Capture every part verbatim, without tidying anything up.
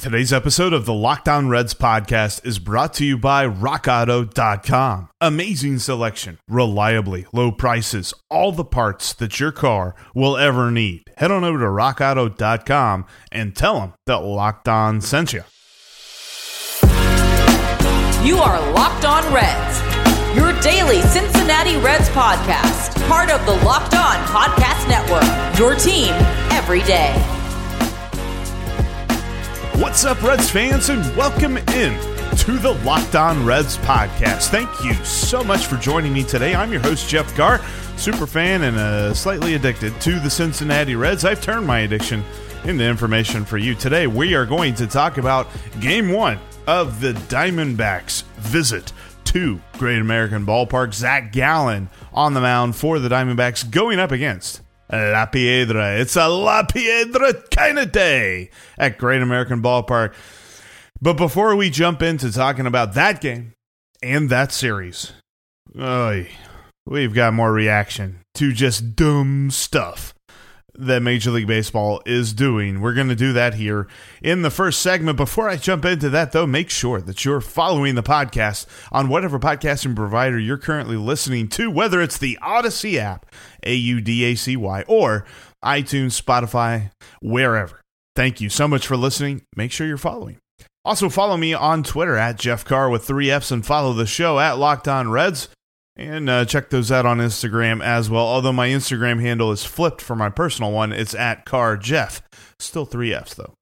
Today's episode of the Locked On Reds podcast is brought to you by rock auto dot com. Amazing selection, reliably low prices, all the parts that your car will ever need. Head on over to rock auto dot com and tell them that Locked On sent you. You are Locked On Reds, your daily Cincinnati Reds podcast, part of the Locked On Podcast Network, your team every day. What's up, Reds fans, and welcome in to the Locked On Reds podcast. Thank you so much for joining me today. I'm your host, Jeff Carr, super fan and uh, slightly addicted to the Cincinnati Reds. I've turned my addiction into information for you. Today, we are going to talk about Game one of the Diamondbacks' visit to Great American Ballpark. Zach Gallen on the mound for the Diamondbacks going up against La Piedra. It's a La Piedra kind of day at Great American Ballpark. But before we jump into talking about that game and that series, oy, we've got more reaction to just dumb stuff that Major League Baseball is doing. We're going to do that here in the first segment. Before I jump into that, though, make sure that you're following the podcast on whatever podcasting provider you're currently listening to, whether it's the Odyssey app, A U D A C Y, or iTunes, Spotify, wherever. Thank you so much for listening. Make sure you're following. Also, follow me on Twitter at Jeff Carr with three F's and follow the show at Locked On Reds. And uh, check those out on Instagram as well. Although my Instagram handle is flipped for my personal one, it's at CarJeff. Still three F's, though.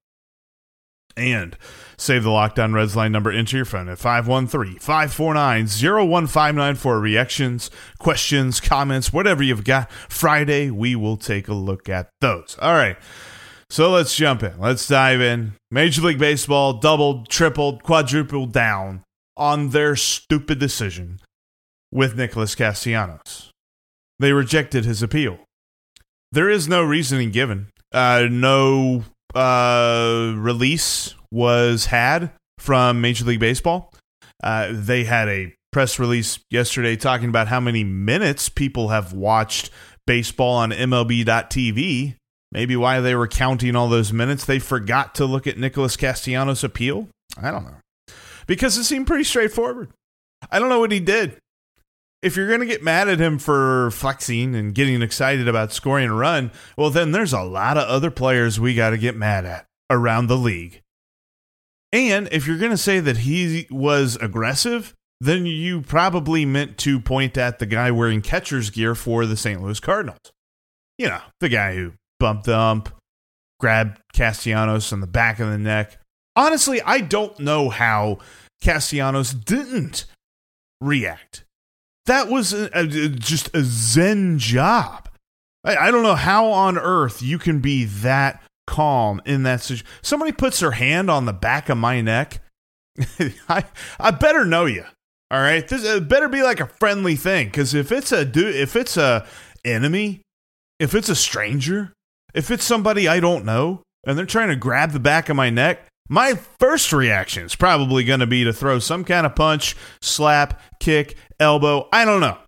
And save the Locked On Reds line number into your phone at five one three, five four nine, zero one five nine for reactions, questions, comments, whatever you've got. Friday, we will take a look at those. All right, so let's jump in. Let's dive in. Major League Baseball doubled, tripled, quadrupled down on their stupid decision with Nicholas Castellanos. They rejected his appeal. There is no reasoning given. Uh, no uh, release was had from Major League Baseball. Uh, they had a press release yesterday talking about how many minutes people have watched baseball on M L B dot T V. Maybe why they were counting all those minutes. They forgot to look at Nicholas Castellanos' appeal. I don't know. Because it seemed pretty straightforward. I don't know what he did. If you're going to get mad at him for flexing and getting excited about scoring a run, well, then there's a lot of other players we got to get mad at around the league. And if you're going to say that he was aggressive, then you probably meant to point at the guy wearing catcher's gear for the Saint Louis Cardinals. You know, the guy who bumped the ump, grabbed Castellanos on the back of the neck. Honestly, I don't know how Castellanos didn't react. That was a, a, just a zen job. I, I don't know how on earth you can be that calm in that situation. Somebody puts their hand on the back of my neck. I I better know you. All right, this it better be like a friendly thing. Because if it's a dude, if it's a enemy, if it's a stranger, if it's somebody I don't know, and they're trying to grab the back of my neck, my first reaction is probably going to be to throw some kind of punch, slap, kick, elbow. I don't know.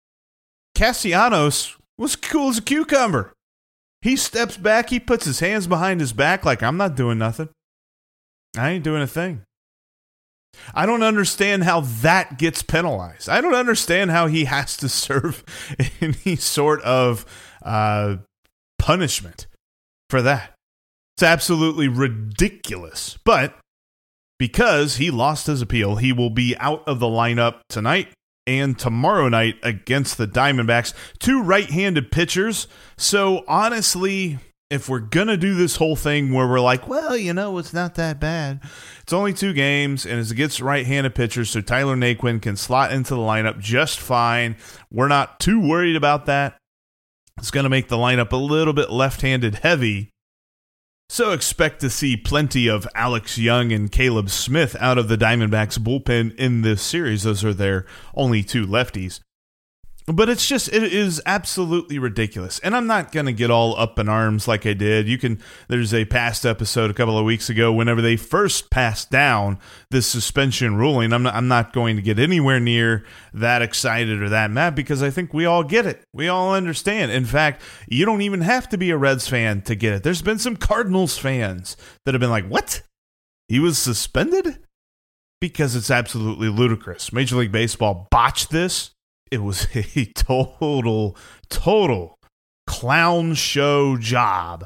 Castellanos was cool as a cucumber. He steps back. He puts his hands behind his back like, I'm not doing nothing. I ain't doing a thing. I don't understand how that gets penalized. I don't understand how he has to serve any sort of uh, punishment for that. It's absolutely ridiculous. But because he lost his appeal, he will be out of the lineup tonight and tomorrow night against the Diamondbacks. Two right-handed pitchers. So honestly, if we're going to do this whole thing where we're like, well, you know, it's not that bad. It's only two games, and it's against right-handed pitchers, so Tyler Naquin can slot into the lineup just fine. We're not too worried about that. It's going to make the lineup a little bit left-handed heavy. So expect to see plenty of Alex Young and Caleb Smith out of the Diamondbacks bullpen in this series. Those are their only two lefties. But it's just, it is absolutely ridiculous. And I'm not going to get all up in arms like I did. You can, there's a past episode a couple of weeks ago, whenever they first passed down this suspension ruling. I'm not, I'm not going to get anywhere near that excited or that mad, because I think we all get it. We all understand. In fact, you don't even have to be a Reds fan to get it. There's been some Cardinals fans that have been like, what? he was suspended? Because it's absolutely ludicrous. Major League Baseball botched this. It was a total, total clown show job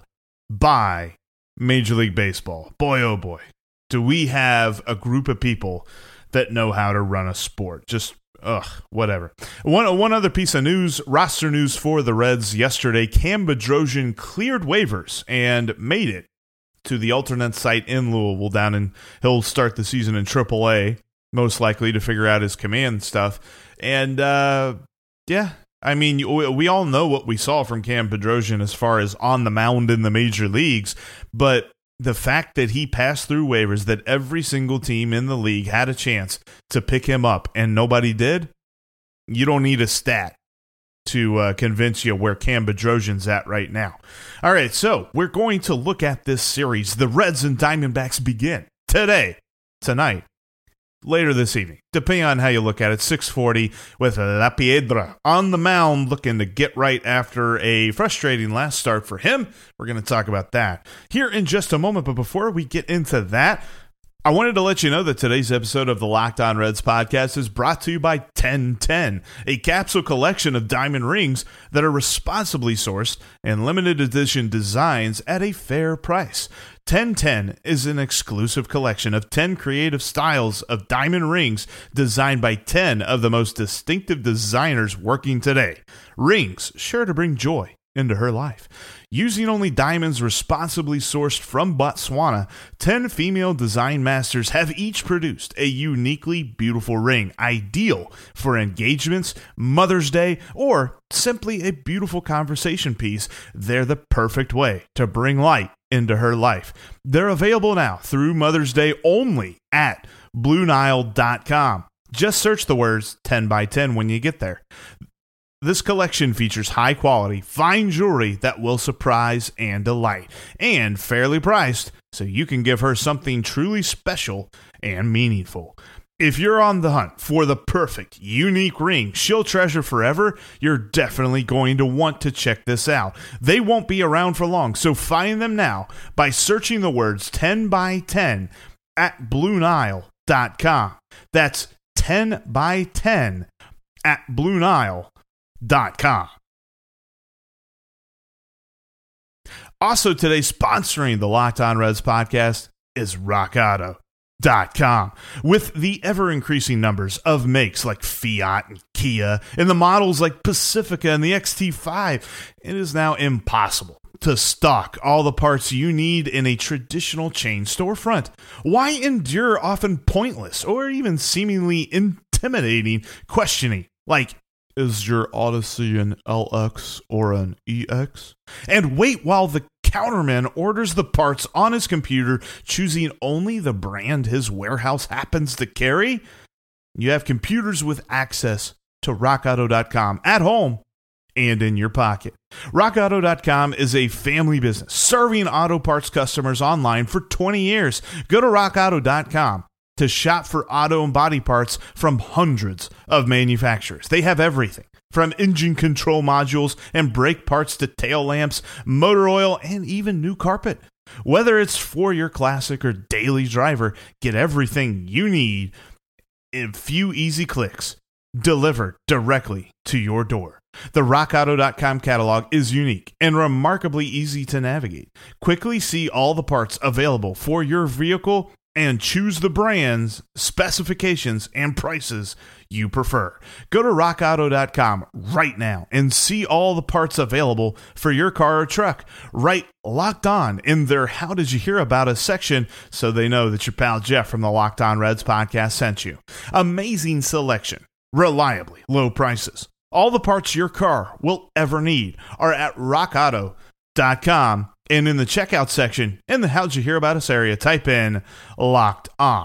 by Major League Baseball. Boy, oh boy, do we have a group of people that know how to run a sport. Just, ugh, whatever. One, one other piece of news, roster news for the Reds yesterday. Cam Bedrosian cleared waivers and made it to the alternate site in Louisville down in, he'll start the season in triple A, most likely to figure out his command stuff. And, uh, yeah, I mean, we all know what we saw from Cam Bedrosian as far as on the mound in the major leagues, but the fact that he passed through waivers, that every single team in the league had a chance to pick him up and nobody did, you don't need a stat to uh, convince you where Cam Bedrosian's at right now. All right, so we're going to look at this series. The Reds and Diamondbacks begin today, tonight, later this evening, depending on how you look at it. six forty with La Piedra on the mound, looking to get right after a frustrating last start for him. We're going to talk about that here in just a moment, but before we get into that, I wanted to let you know that today's episode of the Locked On Reds podcast is brought to you by ten ten, a capsule collection of diamond rings that are responsibly sourced and limited edition designs at a fair price. ten ten is an exclusive collection of ten creative styles of diamond rings designed by ten of the most distinctive designers working today. Rings sure to bring joy into her life. Using only diamonds responsibly sourced from Botswana, ten female design masters have each produced a uniquely beautiful ring, ideal for engagements, Mother's Day, or simply a beautiful conversation piece. They're the perfect way to bring light into her life. They're available now through Mother's Day only at Blue Nile dot com. Just search the words ten by ten when you get there. This collection features high-quality, fine jewelry that will surprise and delight, and fairly priced, so you can give her something truly special and meaningful. If you're on the hunt for the perfect, unique ring she'll treasure forever, you're definitely going to want to check this out. They won't be around for long, so find them now by searching the words ten by ten at Blue Nile dot com. That's ten by ten at Blue Nile dot com. Also today, sponsoring the Locked On Reds podcast is rock auto dot com. With the ever-increasing numbers of makes like Fiat and Kia, and the models like Pacifica and the X T five, it is now impossible to stock all the parts you need in a traditional chain storefront. Why endure often pointless or even seemingly intimidating questioning like, is your Odyssey an L X or an E X? And wait while the counterman orders the parts on his computer, choosing only the brand his warehouse happens to carry? You have computers with access to rock auto dot com at home and in your pocket. rock auto dot com is a family business serving auto parts customers online for twenty years. Go to rock auto dot com to shop for auto and body parts from hundreds of manufacturers. They have everything from engine control modules and brake parts to tail lamps, motor oil, and even new carpet. Whether it's for your classic or daily driver, get everything you need in a few easy clicks, delivered directly to your door. The rock auto dot com catalog is unique and remarkably easy to navigate. Quickly see all the parts available for your vehicle and choose the brands, specifications, and prices you prefer. Go to rock auto dot com right now and see all the parts available for your car or truck. Write Locked On in their How Did You Hear About Us section so they know that your pal Jeff from the Locked On Reds podcast sent you. Amazing selection, reliably low prices. All the parts your car will ever need are at rock auto dot com. And in the checkout section, in the How'd You Hear About Us area, type in Locked On.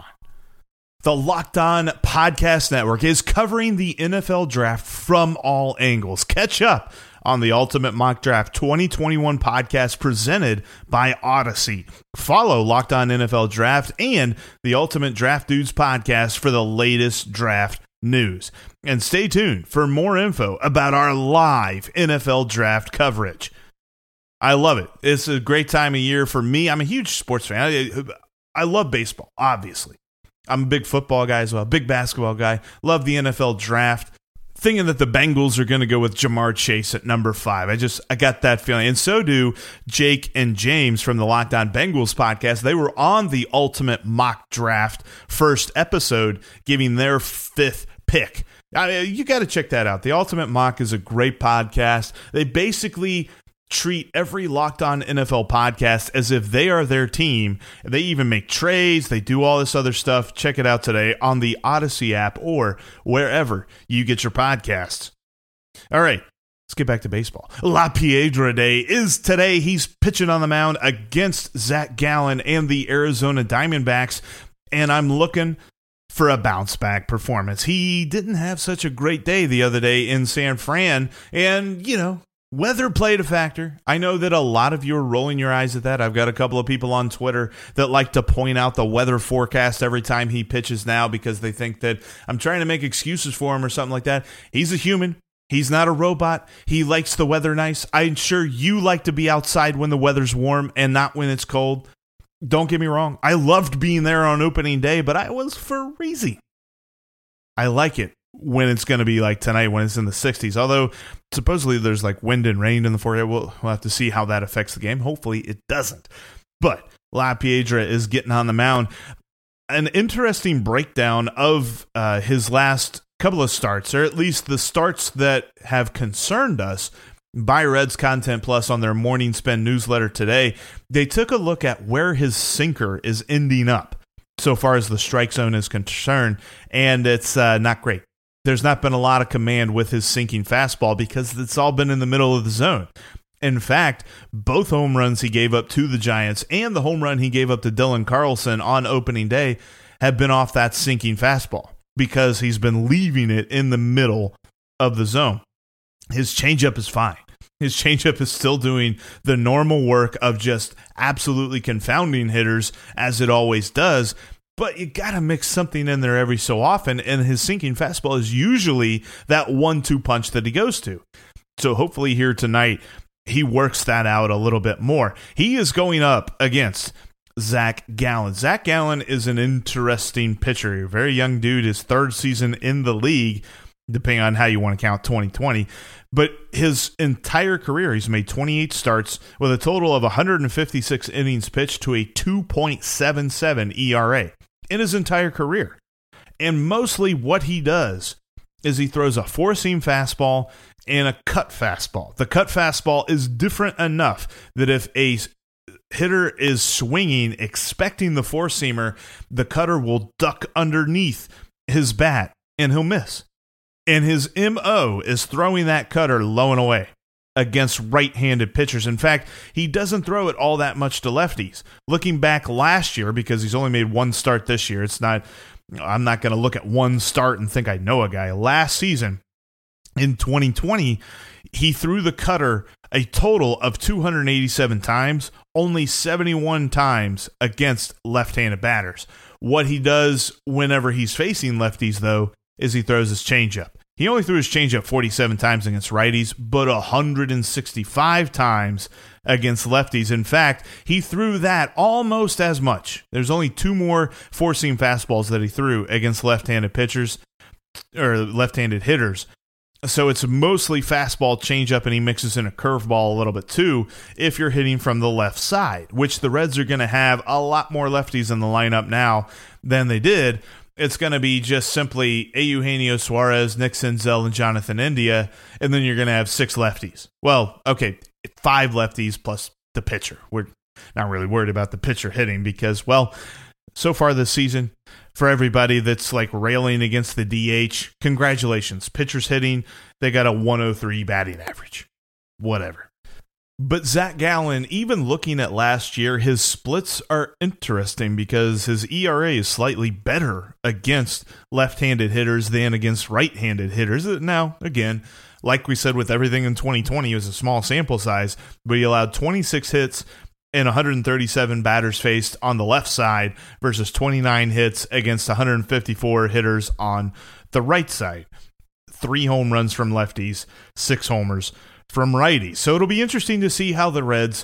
The Locked On Podcast Network is covering the N F L Draft from all angles. Catch up on the Ultimate Mock Draft twenty twenty-one podcast presented by Odyssey. Follow Locked On N F L Draft and the Ultimate Draft Dudes podcast for the latest draft news. And stay tuned for more info about our live N F L Draft coverage. I love it. It's a great time of year for me. I'm a huge sports fan. I, I love baseball, obviously. I'm a big football guy as well, big basketball guy. Love the N F L draft. Thinking that the Bengals are going to go with Jamar Chase at number five. I just, I got that feeling. And so do Jake and James from the Locked On Bengals podcast. They were on the Ultimate Mock Draft first episode, giving their fifth pick. I mean, you got to check that out. The Ultimate Mock is a great podcast. They basically treat every Locked On N F L podcast as if they are their team. They even make trades. They do all this other stuff. Check it out today on the Odyssey app or wherever you get your podcasts. All right, let's get back to baseball. La Piedra Day is today. He's pitching on the mound against Zach Gallen and the Arizona Diamondbacks, and I'm looking for a bounce-back performance. He didn't have such a great day the other day in San Fran, and, you know, weather played a factor. I know that a lot of you are rolling your eyes at that. I've got a couple of people on Twitter that like to point out the weather forecast every time he pitches now because they think that I'm trying to make excuses for him or something like that. He's a human. He's not a robot. He likes the weather nice. I'm sure you like to be outside when the weather's warm and not when it's cold. Don't get me wrong. I loved being there on opening day, but I was freezing. I like it when it's going to be like tonight when it's in the sixties. Although supposedly there's like wind and rain in the forecast. We'll, we'll have to see how that affects the game. Hopefully it doesn't. But La Piedra is getting on the mound. An interesting breakdown of uh, his last couple of starts, or at least the starts that have concerned us by Reds Content Plus on their Morning Spin newsletter today. They took a look at where his sinker is ending up so far as the strike zone is concerned, and it's uh, not great. There's not been a lot of command with his sinking fastball because it's all been in the middle of the zone. In fact, both home runs he gave up to the Giants and the home run he gave up to Dylan Carlson on opening day have been off that sinking fastball because he's been leaving it in the middle of the zone. His changeup is fine. His changeup is still doing the normal work of just absolutely confounding hitters as it always does. But you got to mix something in there every so often, and his sinking fastball is usually that one two punch that he goes to. So hopefully here tonight, he works that out a little bit more. He is going up against Zach Gallen. Zach Gallen is an interesting pitcher. A very young dude, his third season in the league, depending on how you want to count twenty twenty. But his entire career, he's made twenty-eight starts with a total of one hundred fifty-six innings pitched to a two point seven seven E R A in his entire career. And mostly what he does is he throws a four-seam fastball and a cut fastball. The cut fastball is different enough that if a hitter is swinging, expecting the four-seamer, the cutter will duck underneath his bat and he'll miss. And his M O is throwing that cutter low and away against right-handed pitchers. In fact, he doesn't throw it all that much to lefties. Looking back last year, because he's only made one start this year, it's not, I'm not going to look at one start and think I know a guy. Last season, in twenty twenty, he threw the cutter a total of two hundred eighty-seven times, only seventy-one times against left-handed batters. What he does whenever he's facing lefties, though, is he throws his changeup. He only threw his changeup forty-seven times against righties, but one hundred sixty-five times against lefties. In fact, he threw that almost as much. There's only two more four-seam fastballs that he threw against left-handed pitchers or left-handed hitters. So it's mostly fastball, changeup, and he mixes in a curveball a little bit too if you're hitting from the left side, which the Reds are going to have a lot more lefties in the lineup now than they did. It's going to be just simply Eugenio Suarez, Nick Senzel, and Jonathan India, and then you're going to have six lefties. Well, okay, five lefties plus the pitcher. We're not really worried about the pitcher hitting because, well, so far this season, for everybody that's like railing against the D H, congratulations. Pitchers hitting, they got a one oh three batting average. Whatever. But Zach Gallen, even looking at last year, his splits are interesting because his E R A is slightly better against left-handed hitters than against right-handed hitters. Now, again, like we said with everything in twenty twenty, it was a small sample size, but he allowed twenty-six hits and one hundred thirty-seven batters faced on the left side versus twenty-nine hits against one hundred fifty-four hitters on the right side. Three home runs from lefties, six homers from righties. So it'll be interesting to see how the Reds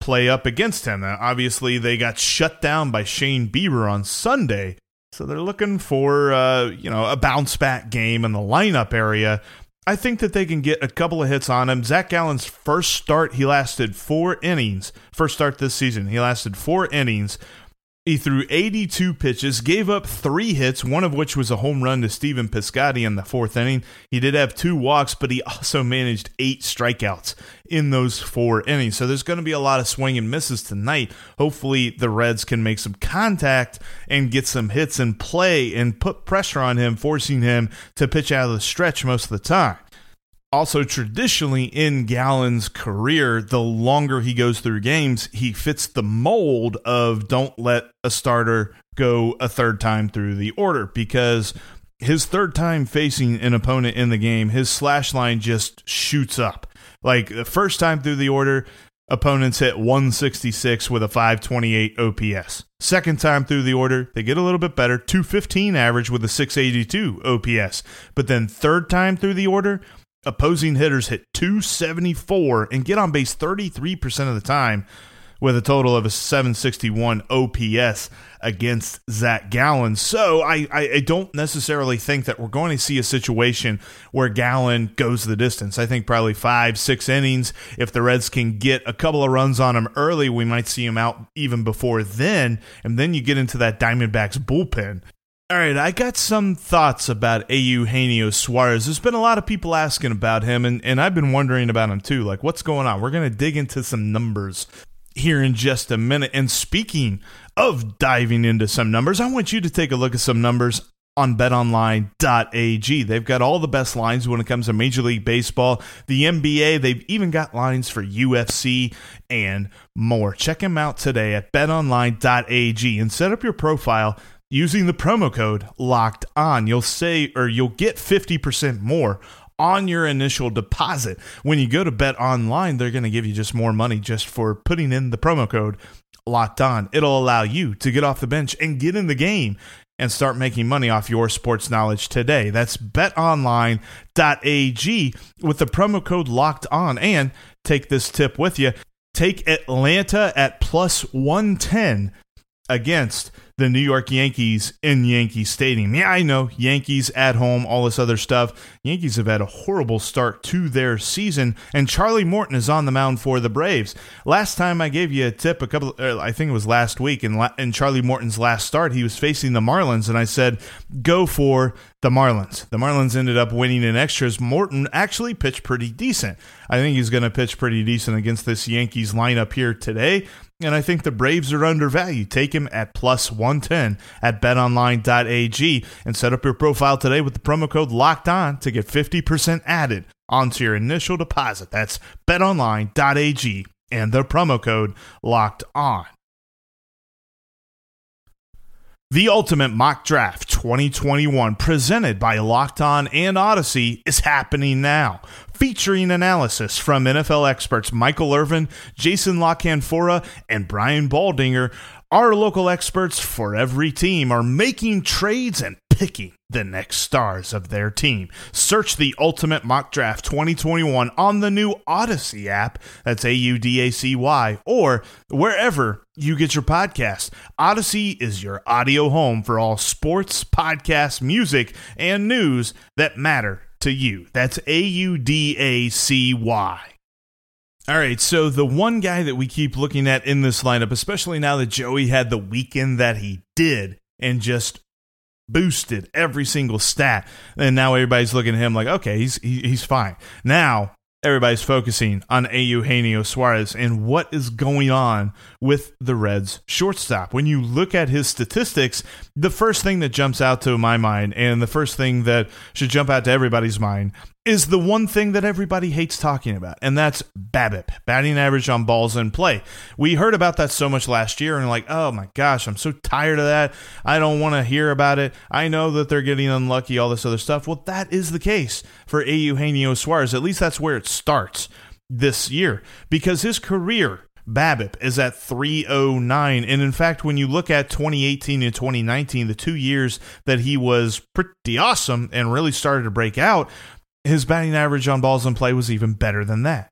play up against him. Now, obviously, they got shut down by Shane Bieber on Sunday, so they're looking for uh, you know a bounce-back game in the lineup area. I think that they can get a couple of hits on him. Zach Gallen's first start, he lasted four innings. First start this season, he lasted four innings. He threw eighty-two pitches, gave up three hits, one of which was a home run to Stephen Piscotty in the fourth inning. He did have two walks, but he also managed eight strikeouts in those four innings. So there's going to be a lot of swing and misses tonight. Hopefully the Reds can make some contact and get some hits in play and put pressure on him, forcing him to pitch out of the stretch most of the time. Also, traditionally in Gallen's career, the longer he goes through games, he fits the mold of don't let a starter go a third time through the order, because his third time facing an opponent in the game, his slash line just shoots up. Like the first time through the order, opponents hit one sixty-six with a five twenty-eight O P S. Second time through the order, they get a little bit better, two fifteen average with a six eighty-two O P S. But then third time through the order, opposing hitters hit two seventy-four and get on base thirty-three percent of the time with a total of a seven sixty-one O P S against Zach Gallen. So I, I, I don't necessarily think that we're going to see a situation where Gallen goes the distance. I think probably five, six innings. If the Reds can get a couple of runs on him early, we might see him out even before then. And then you get into that Diamondbacks bullpen. All right, I got some thoughts about Eugenio Suarez. There's been a lot of people asking about him, and, and I've been wondering about him too. Like, what's going on? We're going to dig into some numbers here in just a minute. And speaking of diving into some numbers, I want you to take a look at some numbers on bet online dot a g. They've got all the best lines when it comes to Major League Baseball, the N B A. They've even got lines for U F C and more. Check them out today at bet online dot a g and set up your profile using the promo code Locked On. You'll say, or you'll get fifty percent more on your initial deposit. When you go to BetOnline, they're going to give you just more money just for putting in the promo code Locked On. It'll allow you to get off the bench and get in the game and start making money off your sports knowledge today. That's bet online dot a g with the promo code Locked On. And take this tip with you. Take Atlanta at plus one ten against the New York Yankees in Yankee Stadium. Yeah, I know, Yankees at home, all this other stuff. Yankees have had a horrible start to their season, and Charlie Morton is on the mound for the Braves. Last time I gave you a tip, a couple, uh, I think it was last week, in, la- in Charlie Morton's last start, he was facing the Marlins, and I said, go for the Marlins. The Marlins ended up winning in extras. Morton actually pitched pretty decent. I think he's going to pitch pretty decent against this Yankees lineup here today. And I think the Braves are undervalued. Take him at plus one ten at bet online dot a g and set up your profile today with the promo code Locked On to get fifty percent added onto your initial deposit. That's bet online dot a g and the promo code Locked On. The Ultimate Mock Draft twenty twenty-one, presented by Locked On and Odyssey, is happening now. Featuring analysis from N F L experts Michael Irvin, Jason La Canfora, and Brian Baldinger, our local experts for every team are making trades and picking the next stars of their team. Search the Ultimate Mock Draft twenty twenty-one on the new Odyssey app, that's A U D A C Y, or wherever you get your podcast. Odyssey is your audio home for all sports, podcasts, music, and news that matter to you. That's A U D A C Y. All right, so the one guy that we keep looking at in this lineup, especially now that Joey had the weekend that he did and just boosted every single stat, and now everybody's looking at him like, okay, he's he, he's fine. Now everybody's focusing on Eugenio Suarez and what is going on with the Reds shortstop. When you look at his statistics, the first thing that jumps out to my mind, and the first thing that should jump out to everybody's mind, is the one thing that everybody hates talking about, and that's BABIP, batting average on balls in play. We heard about that so much last year, and like, oh my gosh, I'm so tired of that. I don't want to hear about it. I know that they're getting unlucky, all this other stuff. Well, that is the case for Eugenio Suarez. At least that's where it starts this year, because his career BABIP is at three oh nine, and in fact, when you look at twenty eighteen and twenty nineteen, the two years that he was pretty awesome and really started to break out, his batting average on balls in play was even better than that.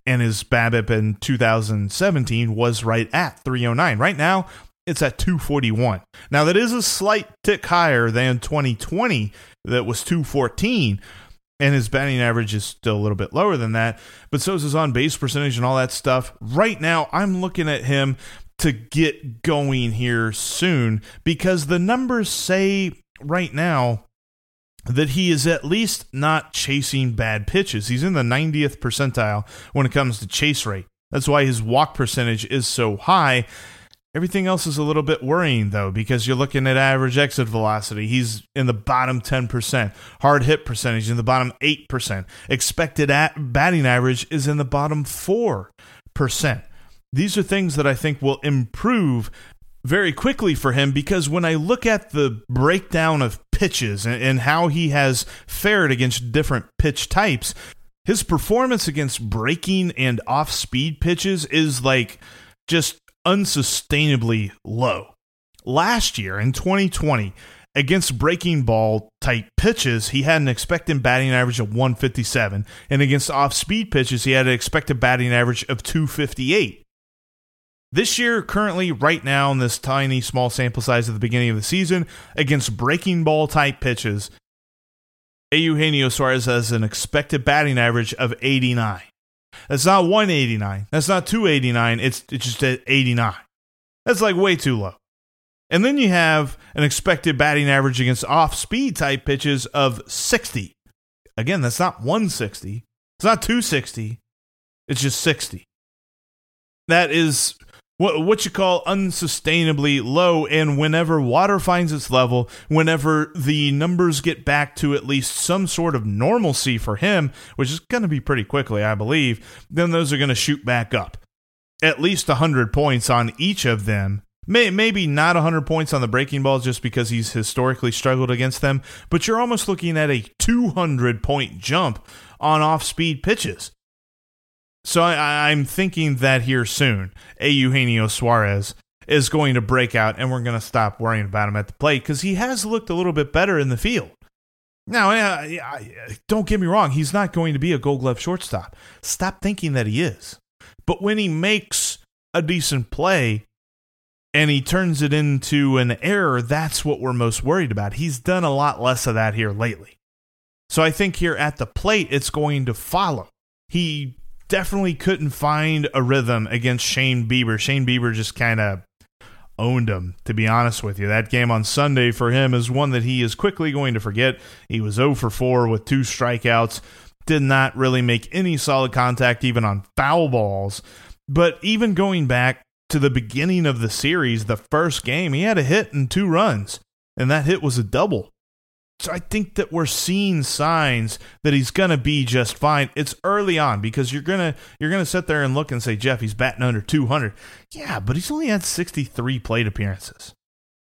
and his BABIP in two thousand seventeen was right at three oh nine. Right now, it's at two forty-one. Now, that is a slight tick higher than twenty twenty, that was two fourteen, and his batting average is still a little bit lower than that, but so is his on-base percentage and all that stuff. Right now, I'm looking at him to get going here soon, because the numbers say right now that he is at least not chasing bad pitches. He's in the ninetieth percentile when it comes to chase rate. That's why his walk percentage is so high. Everything else is a little bit worrying, though, because you're looking at average exit velocity. He's in the bottom ten percent. Hard hit percentage in the bottom eight percent. Expected at batting average is in the bottom four percent. These are things that I think will improve very quickly for him, because when I look at the breakdown of pitches and, and how he has fared against different pitch types, his performance against breaking and off-speed pitches is like just unsustainably low. Last year, in twenty twenty, against breaking ball type pitches, he had an expected batting average of one fifty-seven, and against off-speed pitches, he had an expected batting average of two fifty-eight. This year, currently, right now, in this tiny, small sample size at the beginning of the season, against breaking ball type pitches, Eugenio Suarez has an expected batting average of eighty-nine. That's not one eighty-nine. That's not two eighty-nine. It's, it's just at eighty-nine. That's like way too low. And then you have an expected batting average against off-speed type pitches of sixty. Again, that's not one sixty. It's not two sixty. It's just sixty. That is what, what you call unsustainably low, and whenever water finds its level, whenever the numbers get back to at least some sort of normalcy for him, which is going to be pretty quickly, I believe, then those are going to shoot back up. At least one hundred points on each of them. May, maybe not one hundred points on the breaking balls just because he's historically struggled against them, but you're almost looking at a two hundred point jump on off-speed pitches. So I, I'm thinking that here soon, a Eugenio Suarez is going to break out, and we're going to stop worrying about him at the plate, because he has looked a little bit better in the field. Now, I, I, don't get me wrong, he's not going to be a Gold Glove shortstop. Stop thinking that he is. But when he makes a decent play and he turns it into an error, that's what we're most worried about. He's done a lot less of that here lately. So I think here at the plate, it's going to follow. He definitely couldn't find a rhythm against Shane Bieber. Shane Bieber just kind of owned him, to be honest with you. That game on Sunday for him is one that he is quickly going to forget. He was oh for four with two strikeouts, did not really make any solid contact even on foul balls. But even going back to the beginning of the series, the first game, he had a hit and two runs, and that hit was a double. So I think that we're seeing signs that he's going to be just fine. It's early on, because you're going to you're going to sit there and look and say, Jeff, he's batting under two hundred. Yeah, but he's only had sixty-three plate appearances.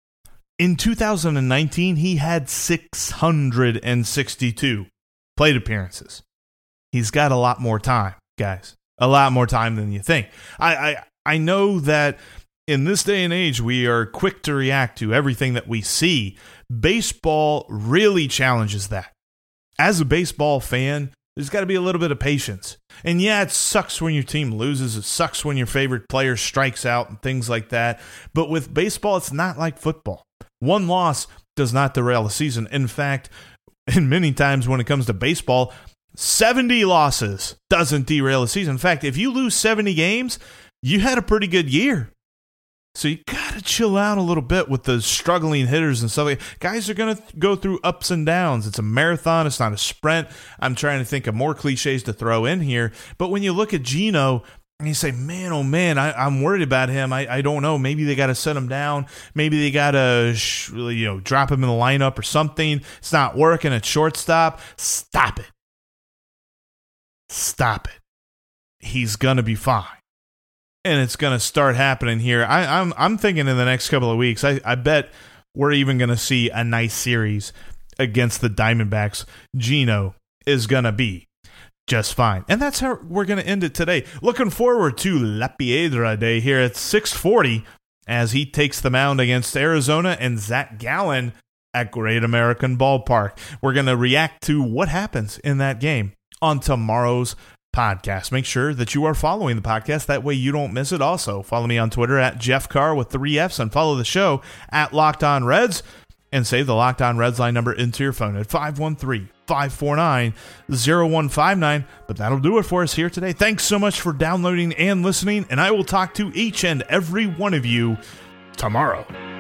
In two thousand nineteen, he had six hundred sixty-two plate appearances. He's got a lot more time, guys. A lot more time than you think. I I, I know that in this day and age, we are quick to react to everything that we see. Baseball really challenges that. As a baseball fan, there's got to be a little bit of patience. And yeah, it sucks when your team loses. It sucks when your favorite player strikes out and things like that. But with baseball, it's not like football. One loss does not derail a season. In fact, and many times when it comes to baseball, seventy losses doesn't derail a season. In fact, if you lose seventy games, you had a pretty good year. So you got to chill out a little bit with the struggling hitters and stuff like that. Guys are going to go through ups and downs. It's a marathon. It's not a sprint. I'm trying to think of more cliches to throw in here. But when you look at Gino and you say, man, oh, man, I, I'm worried about him. I, I don't know. Maybe they got to set him down. Maybe they got to sh- you know, drop him in the lineup or something. It's not working at shortstop. Stop it. Stop it. He's going to be fine. And it's going to start happening here. I, I'm I'm thinking in the next couple of weeks, I, I bet we're even going to see a nice series against the Diamondbacks. Gino is going to be just fine. And that's how we're going to end it today. Looking forward to La Piedra Day here at six forty as he takes the mound against Arizona and Zach Gallen at Great American Ballpark. We're going to react to what happens in that game on tomorrow's podcast. Make sure that you are following the podcast. That way you don't miss it. Also, follow me on Twitter at Jeff Carr with three F's and follow the show at Locked On Reds and save the Locked On Reds line number into your phone at five one three, five four nine, zero one five nine. But that'll do it for us here today. Thanks so much for downloading and listening, and I will talk to each and every one of you tomorrow.